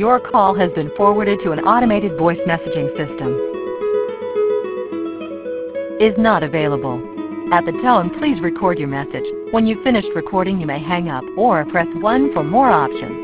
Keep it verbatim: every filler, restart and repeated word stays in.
Your call has been forwarded to an automated voice messaging system. Is not available. At the tone, please record your message. When you've finished recording, you may hang up or press one for more options.